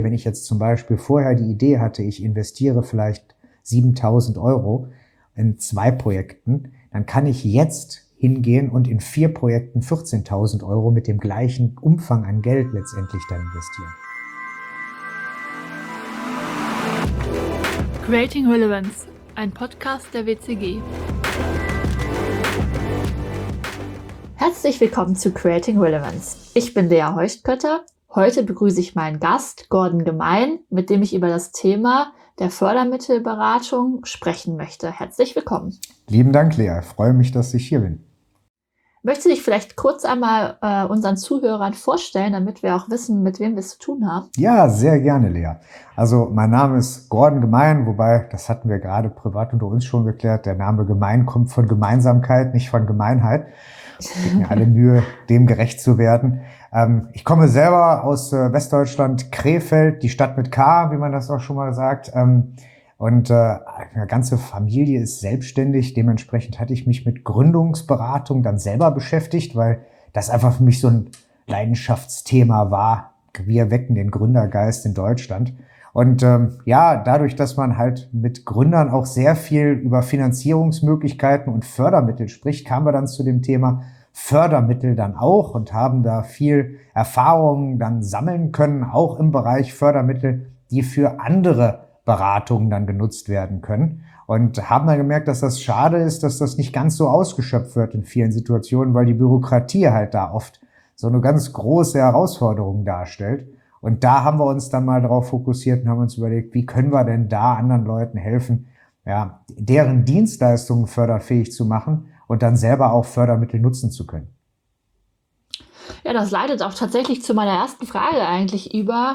Wenn ich jetzt zum Beispiel vorher die Idee hatte, ich investiere vielleicht 7.000 Euro in 2 Projekten, dann kann ich jetzt hingehen und in 4 Projekten 14.000 Euro mit dem gleichen Umfang an Geld letztendlich dann investieren. Creating Relevance, ein Podcast der WCG. Herzlich willkommen zu Creating Relevance. Ich bin Lea Heuchtkötter. Heute begrüße ich meinen Gast, Gordon Gemein, mit dem ich über das Thema der Fördermittelberatung sprechen möchte. Herzlich willkommen. Lieben Dank, Lea. Ich freue mich, dass ich hier bin. Möchtest du dich vielleicht kurz einmal unseren Zuhörern vorstellen, damit wir auch wissen, mit wem wir es zu tun haben? Ja, sehr gerne, Lea. Also mein Name ist Gordon Gemein, wobei, das hatten wir gerade privat unter uns schon geklärt, der Name Gemein kommt von Gemeinsamkeit, nicht von Gemeinheit. Es gibt mir alle Mühe, dem gerecht zu werden. Ich komme selber aus Westdeutschland, Krefeld, die Stadt mit K, wie man das auch schon mal sagt. Und eine ganze Familie ist selbstständig. Dementsprechend hatte ich mich mit Gründungsberatung dann selber beschäftigt, weil das einfach für mich so ein Leidenschaftsthema war. Wir wecken den Gründergeist in Deutschland. Und dadurch, dass man halt mit Gründern auch sehr viel über Finanzierungsmöglichkeiten und Fördermittel spricht, kamen wir dann zu dem Thema Fördermittel dann auch und haben da viel Erfahrung dann sammeln können, auch im Bereich Fördermittel, die für andere Beratungen dann genutzt werden können. Und haben dann gemerkt, dass das schade ist, dass das nicht ganz so ausgeschöpft wird in vielen Situationen, weil die Bürokratie halt da oft so eine ganz große Herausforderung darstellt. Und da haben wir uns dann mal darauf fokussiert und haben uns überlegt, wie können wir denn da anderen Leuten helfen, ja, deren Dienstleistungen förderfähig zu machen und dann selber auch Fördermittel nutzen zu können. Ja, das leitet auch tatsächlich zu meiner ersten Frage eigentlich über.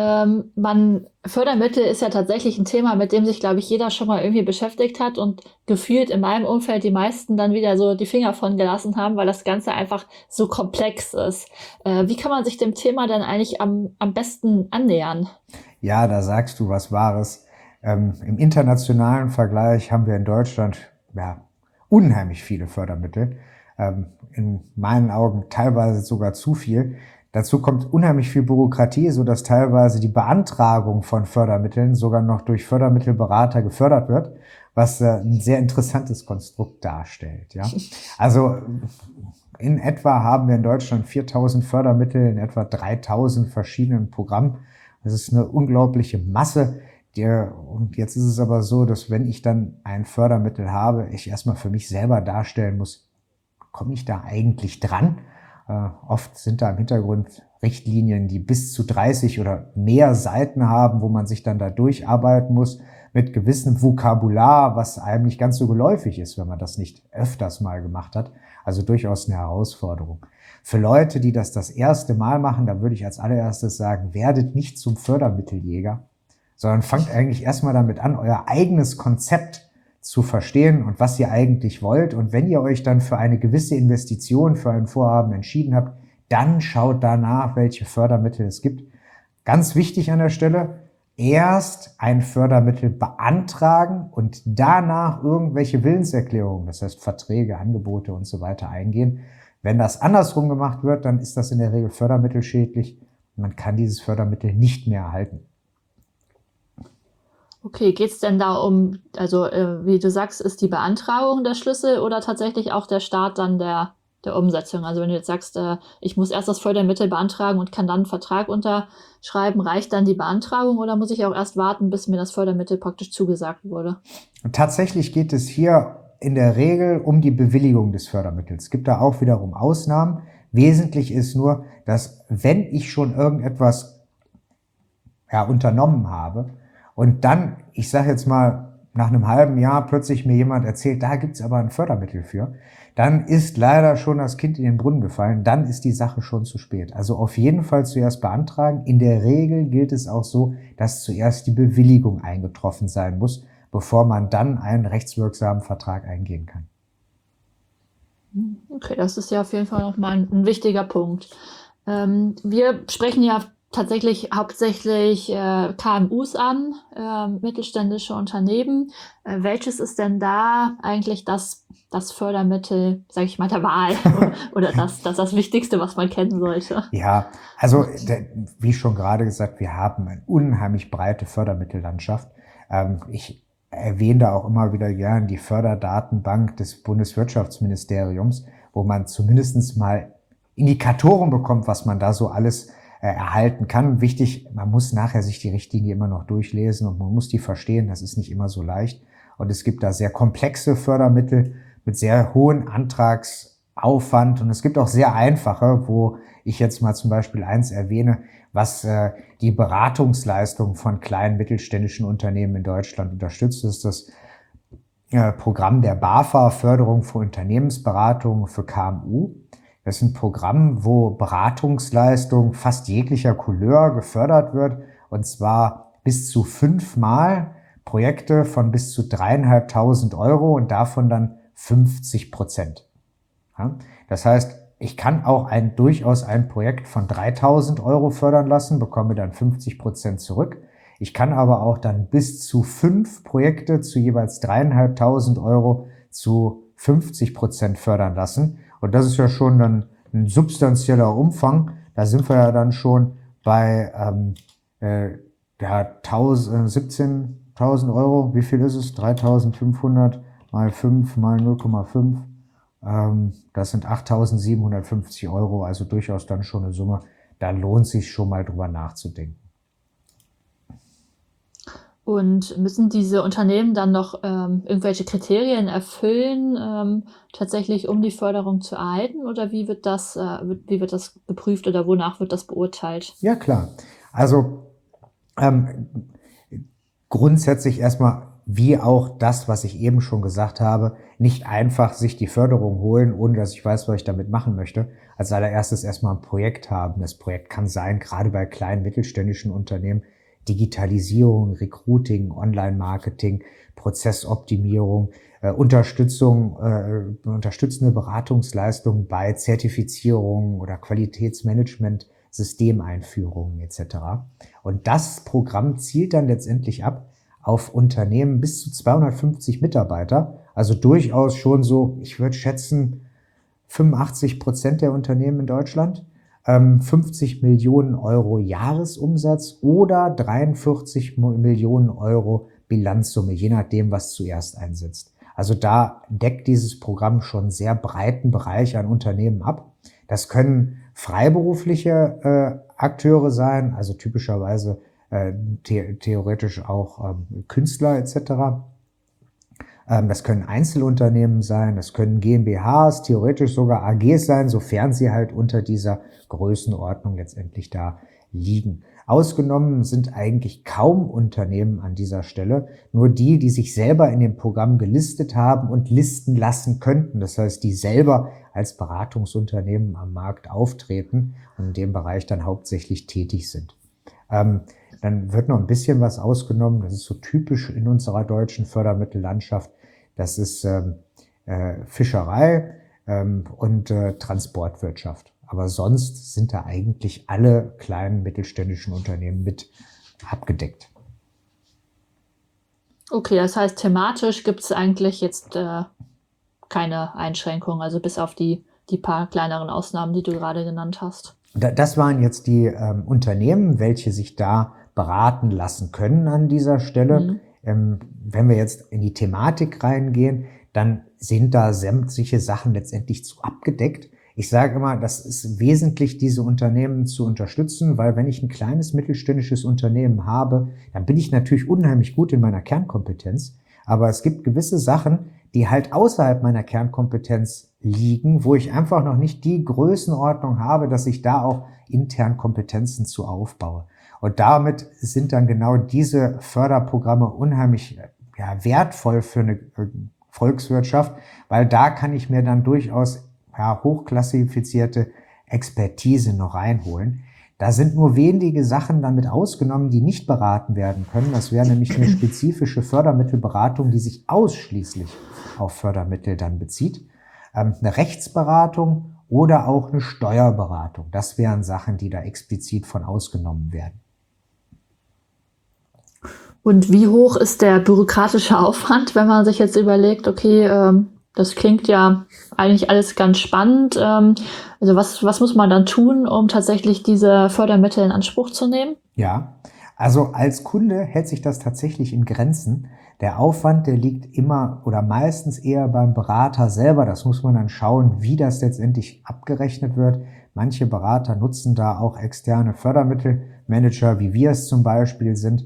Fördermittel ist ja tatsächlich ein Thema, mit dem sich, glaube ich, jeder schon mal irgendwie beschäftigt hat und gefühlt in meinem Umfeld die meisten dann wieder so die Finger von gelassen haben, weil das Ganze einfach so komplex ist. Wie kann man sich dem Thema denn eigentlich am besten annähern? Ja, da sagst du was Wahres. Im internationalen Vergleich haben wir in Deutschland unheimlich viele Fördermittel. In meinen Augen teilweise sogar zu viel. Dazu kommt unheimlich viel Bürokratie, sodass teilweise die Beantragung von Fördermitteln sogar noch durch Fördermittelberater gefördert wird, was ein sehr interessantes Konstrukt darstellt. Ja? Also in etwa haben wir in Deutschland 4.000 Fördermittel in etwa 3.000 verschiedenen Programmen. Das ist eine unglaubliche Masse. Und jetzt ist es aber so, dass wenn ich dann ein Fördermittel habe, ich erstmal für mich selber darstellen muss, komme ich da eigentlich dran? Oft sind da im Hintergrund Richtlinien, die bis zu 30 oder mehr Seiten haben, wo man sich dann da durcharbeiten muss mit gewissem Vokabular, was einem nicht ganz so geläufig ist, wenn man das nicht öfters mal gemacht hat. Also durchaus eine Herausforderung. Für Leute, die das erste Mal machen, da würde ich als allererstes sagen, werdet nicht zum Fördermitteljäger, sondern fangt eigentlich erstmal damit an, euer eigenes Konzept zu verstehen und was ihr eigentlich wollt. Und wenn ihr euch dann für eine gewisse Investition, für ein Vorhaben entschieden habt, dann schaut danach, welche Fördermittel es gibt. Ganz wichtig an der Stelle, erst ein Fördermittel beantragen und danach irgendwelche Willenserklärungen, das heißt Verträge, Angebote und so weiter eingehen. Wenn das andersrum gemacht wird, dann ist das in der Regel fördermittelschädlich. Man kann dieses Fördermittel nicht mehr erhalten. Okay, geht's denn da um, also wie du sagst, ist die Beantragung der Schlüssel oder tatsächlich auch der Start dann der Umsetzung? Also wenn du jetzt sagst, ich muss erst das Fördermittel beantragen und kann dann einen Vertrag unterschreiben, reicht dann die Beantragung oder muss ich auch erst warten, bis mir das Fördermittel praktisch zugesagt wurde? Und tatsächlich geht es hier in der Regel um die Bewilligung des Fördermittels. Es gibt da auch wiederum Ausnahmen. Wesentlich ist nur, dass wenn ich schon irgendetwas unternommen habe, und dann, ich sage jetzt mal, nach einem halben Jahr plötzlich mir jemand erzählt, da gibt's aber ein Fördermittel für, dann ist leider schon das Kind in den Brunnen gefallen, dann ist die Sache schon zu spät. Also auf jeden Fall zuerst beantragen. In der Regel gilt es auch so, dass zuerst die Bewilligung eingetroffen sein muss, bevor man dann einen rechtswirksamen Vertrag eingehen kann. Okay, das ist ja auf jeden Fall nochmal ein wichtiger Punkt. Wir sprechen ja tatsächlich hauptsächlich KMUs an, mittelständische Unternehmen. Welches ist denn da eigentlich das Fördermittel, sage ich mal, der Wahl oder das Wichtigste, was man kennen sollte? Ja, also wie schon gerade gesagt, wir haben eine unheimlich breite Fördermittellandschaft. Ich erwähne da auch immer wieder gern die Förderdatenbank des Bundeswirtschaftsministeriums, wo man zumindest mal Indikatoren bekommt, was man da so alles erhalten kann. Wichtig, man muss nachher sich die Richtlinie immer noch durchlesen und man muss die verstehen. Das ist nicht immer so leicht. Und es gibt da sehr komplexe Fördermittel mit sehr hohem Antragsaufwand und es gibt auch sehr einfache, wo ich jetzt mal zum Beispiel eins erwähne, was die Beratungsleistung von kleinen mittelständischen Unternehmen in Deutschland unterstützt. Das ist das Programm der BAFA, Förderung für Unternehmensberatung für KMU. Das ist ein Programm, wo Beratungsleistung fast jeglicher Couleur gefördert wird, und zwar bis zu 5-mal Projekte von bis zu 3.500 € und davon dann 50%. Ja? Das heißt, ich kann auch durchaus ein Projekt von 3.000 € fördern lassen, bekomme dann 50% zurück. Ich kann aber auch dann bis zu 5 Projekte zu jeweils 3.500 € zu 50% fördern lassen. Und das ist ja schon dann ein substanzieller Umfang. Da sind wir ja dann schon bei 17.000 €. Wie viel ist es? 3.500 mal 5 mal 0,5. Das sind 8.750 €. Also durchaus dann schon eine Summe. Da lohnt sich schon mal drüber nachzudenken. Und müssen diese Unternehmen dann noch irgendwelche Kriterien erfüllen, tatsächlich um die Förderung zu erhalten? Oder wie wird das geprüft oder wonach wird das beurteilt? Ja, klar. Also grundsätzlich erstmal, wie auch das, was ich eben schon gesagt habe, nicht einfach sich die Förderung holen, ohne dass ich weiß, was ich damit machen möchte. Als allererstes erstmal ein Projekt haben. Das Projekt kann sein, gerade bei kleinen mittelständischen Unternehmen, Digitalisierung, Recruiting, Online-Marketing, Prozessoptimierung, unterstützende Beratungsleistungen bei Zertifizierungen oder Qualitätsmanagement, Systemeinführungen etc. Und das Programm zielt dann letztendlich ab auf Unternehmen bis zu 250 Mitarbeiter, also durchaus schon so, ich würde schätzen, 85% der Unternehmen in Deutschland. 50 Millionen € Jahresumsatz oder 43 Millionen € Bilanzsumme, je nachdem, was zuerst einsetzt. Also da deckt dieses Programm schon einen sehr breiten Bereich an Unternehmen ab. Das können freiberufliche Akteure sein, also typischerweise theoretisch auch Künstler etc. Das können Einzelunternehmen sein, das können GmbHs, theoretisch sogar AGs sein, sofern sie halt unter dieser Größenordnung letztendlich da liegen. Ausgenommen sind eigentlich kaum Unternehmen an dieser Stelle, nur die, die sich selber in dem Programm gelistet haben und listen lassen könnten. Das heißt, die selber als Beratungsunternehmen am Markt auftreten und in dem Bereich dann hauptsächlich tätig sind. Dann wird noch ein bisschen was ausgenommen, das ist so typisch in unserer deutschen Fördermittellandschaft. Das ist Fischerei und Transportwirtschaft. Aber sonst sind da eigentlich alle kleinen mittelständischen Unternehmen mit abgedeckt. Okay, das heißt, thematisch gibt es eigentlich jetzt keine Einschränkungen, also bis auf die paar kleineren Ausnahmen, die du gerade genannt hast. Das waren jetzt die Unternehmen, welche sich da beraten lassen können an dieser Stelle. Wenn wir jetzt in die Thematik reingehen, dann sind da sämtliche Sachen letztendlich zu abgedeckt. Ich sage immer, das ist wesentlich, diese Unternehmen zu unterstützen, weil wenn ich ein kleines mittelständisches Unternehmen habe, dann bin ich natürlich unheimlich gut in meiner Kernkompetenz. Aber es gibt gewisse Sachen, die halt außerhalb meiner Kernkompetenz liegen, wo ich einfach noch nicht die Größenordnung habe, dass ich da auch intern Kompetenzen zu aufbaue. Und damit sind dann genau diese Förderprogramme unheimlich wertvoll für eine Volkswirtschaft, weil da kann ich mir dann durchaus hochklassifizierte Expertise noch reinholen. Da sind nur wenige Sachen damit ausgenommen, die nicht beraten werden können. Das wäre nämlich eine spezifische Fördermittelberatung, die sich ausschließlich auf Fördermittel dann bezieht. Eine Rechtsberatung oder auch eine Steuerberatung. Das wären Sachen, die da explizit von ausgenommen werden. Und wie hoch ist der bürokratische Aufwand, wenn man sich jetzt überlegt, okay, das klingt ja eigentlich alles ganz spannend. Also was muss man dann tun, um tatsächlich diese Fördermittel in Anspruch zu nehmen? Ja, also als Kunde hält sich das tatsächlich in Grenzen. Der Aufwand, der liegt immer oder meistens eher beim Berater selber. Das muss man dann schauen, wie das letztendlich abgerechnet wird. Manche Berater nutzen da auch externe Fördermittelmanager, wie wir es zum Beispiel sind,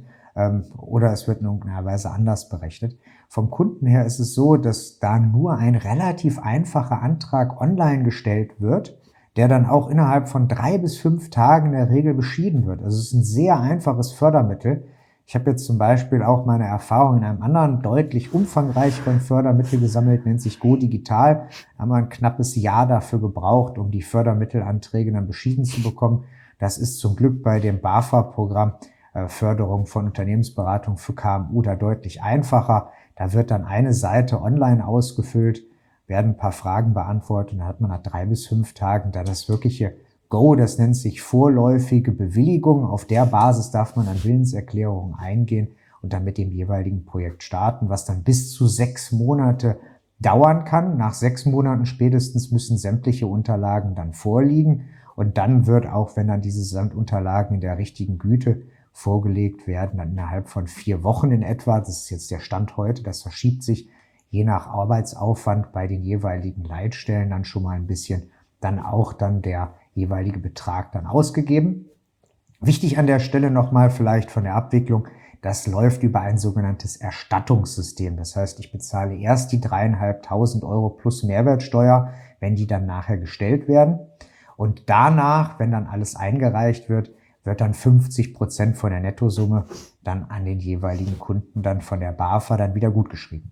oder es wird in irgendeiner Weise anders berechnet. Vom Kunden her ist es so, dass da nur ein relativ einfacher Antrag online gestellt wird, der dann auch innerhalb von 3 bis 5 Tagen in der Regel beschieden wird. Also es ist ein sehr einfaches Fördermittel. Ich habe jetzt zum Beispiel auch meine Erfahrung in einem anderen, deutlich umfangreicheren Fördermittel gesammelt, nennt sich Go Digital. Da haben wir ein knappes Jahr dafür gebraucht, um die Fördermittelanträge dann beschieden zu bekommen. Das ist zum Glück bei dem BAFA-Programm Förderung von Unternehmensberatung für KMU da deutlich einfacher. Da wird dann eine Seite online ausgefüllt, werden ein paar Fragen beantwortet und dann hat man nach 3 bis 5 Tagen da das wirkliche Go, das nennt sich vorläufige Bewilligung. Auf der Basis darf man an Willenserklärungen eingehen und dann mit dem jeweiligen Projekt starten, was dann bis zu 6 Monate dauern kann. Nach 6 Monaten spätestens müssen sämtliche Unterlagen dann vorliegen und dann wird auch, wenn dann diese Unterlagen in der richtigen Güte vorgelegt werden, dann innerhalb von 4 Wochen in etwa, das ist jetzt der Stand heute, das verschiebt sich je nach Arbeitsaufwand bei den jeweiligen Leitstellen dann schon mal ein bisschen, dann auch dann der jeweilige Betrag dann ausgegeben. Wichtig an der Stelle nochmal vielleicht von der Abwicklung, das läuft über ein sogenanntes Erstattungssystem. Das heißt, ich bezahle erst die 3.500 Euro plus Mehrwertsteuer, wenn die dann nachher gestellt werden. Und danach, wenn dann alles eingereicht wird dann 50% von der Nettosumme dann an den jeweiligen Kunden dann von der BAFA dann wieder gutgeschrieben.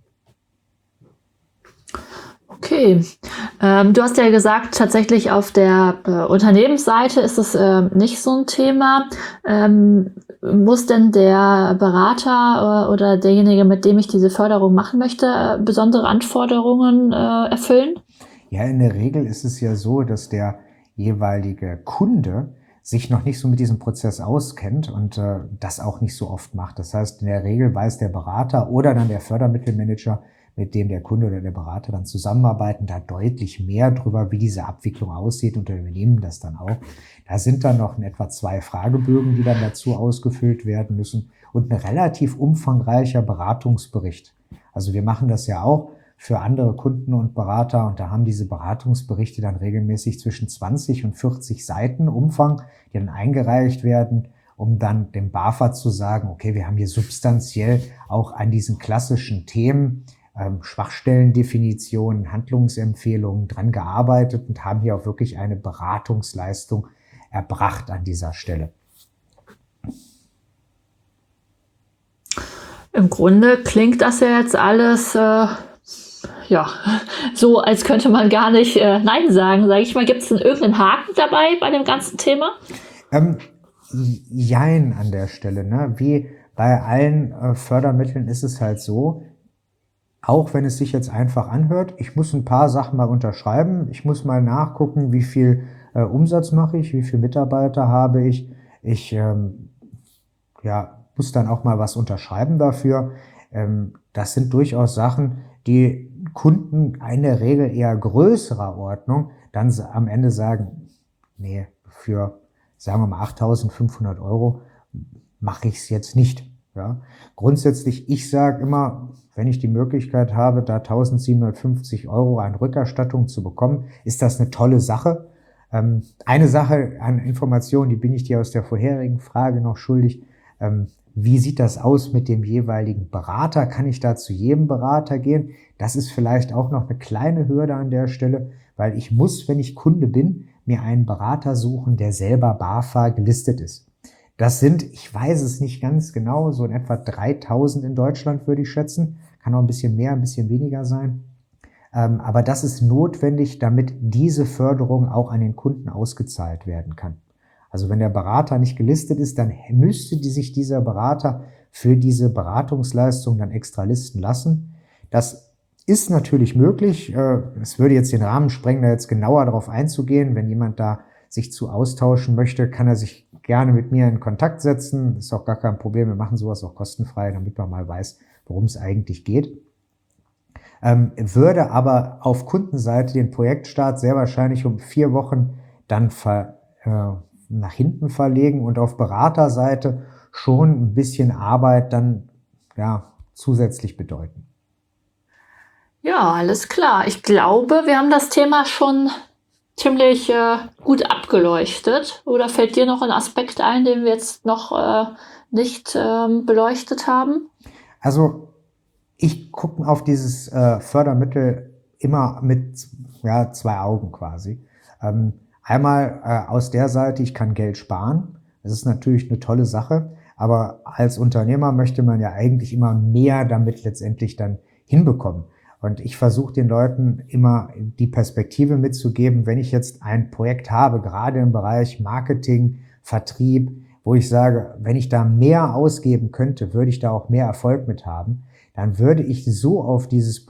Okay, du hast ja gesagt, tatsächlich auf der Unternehmensseite ist es nicht so ein Thema. Muss denn der Berater oder derjenige, mit dem ich diese Förderung machen möchte, besondere Anforderungen erfüllen? Ja, in der Regel ist es ja so, dass der jeweilige Kunde sich noch nicht so mit diesem Prozess auskennt und das auch nicht so oft macht. Das heißt, in der Regel weiß der Berater oder dann der Fördermittelmanager, mit dem der Kunde oder der Berater dann zusammenarbeiten, da deutlich mehr drüber, wie diese Abwicklung aussieht und übernehmen das dann auch. Da sind dann noch in etwa 2 Fragebögen, die dann dazu ausgefüllt werden müssen und ein relativ umfangreicher Beratungsbericht. Also wir machen das ja auch für andere Kunden und Berater und da haben diese Beratungsberichte dann regelmäßig zwischen 20 und 40 Seiten Umfang, die dann eingereicht werden, um dann dem BAFA zu sagen, okay, wir haben hier substanziell auch an diesen klassischen Themen, Schwachstellendefinitionen, Handlungsempfehlungen dran gearbeitet und haben hier auch wirklich eine Beratungsleistung erbracht an dieser Stelle. Im Grunde klingt das ja jetzt alles so, als könnte man gar nicht Nein sagen, sage ich mal. Gibt es denn irgendeinen Haken dabei bei dem ganzen Thema? Jein an der Stelle. Ne? Wie bei allen Fördermitteln ist es halt so, auch wenn es sich jetzt einfach anhört, ich muss ein paar Sachen mal unterschreiben, ich muss mal nachgucken, wie viel Umsatz mache ich, wie viele Mitarbeiter habe ich. Ich muss dann auch mal was unterschreiben dafür. Das sind durchaus Sachen, die Kunden in der Regel eher größerer Ordnung dann am Ende sagen, nee, für, sagen wir mal, 8.500 Euro mache ich es jetzt nicht. Ja. Grundsätzlich, ich sage immer, wenn ich die Möglichkeit habe, da 1.750 Euro an Rückerstattung zu bekommen, ist das eine tolle Sache. Eine Sache an Informationen, die bin ich dir aus der vorherigen Frage noch schuldig. Wie sieht das aus mit dem jeweiligen Berater? Kann ich da zu jedem Berater gehen? Das ist vielleicht auch noch eine kleine Hürde an der Stelle, weil ich muss, wenn ich Kunde bin, mir einen Berater suchen, der selber BAFA gelistet ist. Das sind, ich weiß es nicht ganz genau, so in etwa 3.000 in Deutschland würde ich schätzen. Kann auch ein bisschen mehr, ein bisschen weniger sein. Aber das ist notwendig, damit diese Förderung auch an den Kunden ausgezahlt werden kann. Also wenn der Berater nicht gelistet ist, dann müsste sich dieser Berater für diese Beratungsleistung dann extra listen lassen. Das ist natürlich möglich. Es würde jetzt den Rahmen sprengen, da jetzt genauer darauf einzugehen. Wenn jemand da sich zu austauschen möchte, kann er sich gerne mit mir in Kontakt setzen. Das ist auch gar kein Problem. Wir machen sowas auch kostenfrei, damit man mal weiß, worum es eigentlich geht. Würde aber auf Kundenseite den Projektstart sehr wahrscheinlich um 4 Wochen dann nach hinten verlegen und auf Beraterseite schon ein bisschen Arbeit dann zusätzlich bedeuten. Ja, alles klar. Ich glaube, wir haben das Thema schon ziemlich gut abgeleuchtet. Oder fällt dir noch ein Aspekt ein, den wir jetzt noch nicht beleuchtet haben? Also ich gucke auf dieses Fördermittel immer mit 2 Augen quasi. Einmal aus der Seite, ich kann Geld sparen. Das ist natürlich eine tolle Sache. Aber als Unternehmer möchte man ja eigentlich immer mehr damit letztendlich dann hinbekommen. Und ich versuche den Leuten immer die Perspektive mitzugeben, wenn ich jetzt ein Projekt habe, gerade im Bereich Marketing, Vertrieb, wo ich sage, wenn ich da mehr ausgeben könnte, würde ich da auch mehr Erfolg mit haben, dann würde ich so auf dieses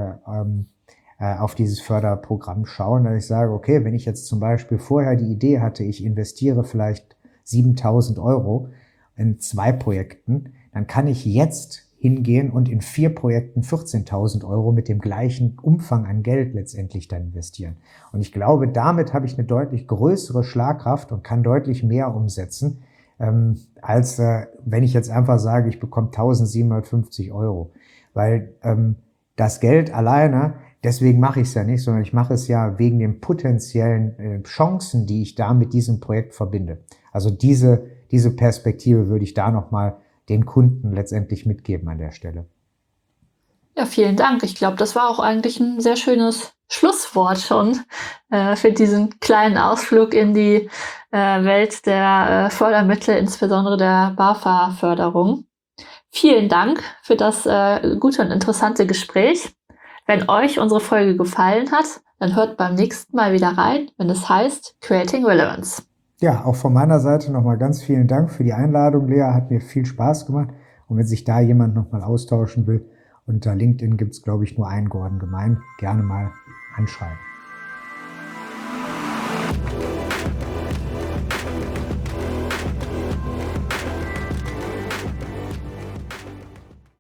Förderprogramm schauen, dass ich sage, okay, wenn ich jetzt zum Beispiel vorher die Idee hatte, ich investiere vielleicht 7.000 Euro in 2 Projekten, dann kann ich jetzt hingehen und in 4 Projekten 14.000 Euro mit dem gleichen Umfang an Geld letztendlich dann investieren. Und ich glaube, damit habe ich eine deutlich größere Schlagkraft und kann deutlich mehr umsetzen, als wenn ich jetzt einfach sage, ich bekomme 1.750 Euro. Weil das Geld alleine, deswegen mache ich es ja nicht, sondern ich mache es ja wegen den potenziellen Chancen, die ich da mit diesem Projekt verbinde. Also diese Perspektive würde ich da nochmal den Kunden letztendlich mitgeben an der Stelle. Ja, vielen Dank. Ich glaube, das war auch eigentlich ein sehr schönes Schlusswort schon für diesen kleinen Ausflug in die Welt der Fördermittel, insbesondere der BAFA-Förderung. Vielen Dank für das gute und interessante Gespräch. Wenn euch unsere Folge gefallen hat, dann hört beim nächsten Mal wieder rein, wenn es heißt Creating Relevance. Ja, auch von meiner Seite nochmal ganz vielen Dank für die Einladung, Lea. Hat mir viel Spaß gemacht. Und wenn sich da jemand nochmal austauschen will, unter LinkedIn gibt's, glaube ich, nur einen Gordon Gemein. Gerne mal anschreiben.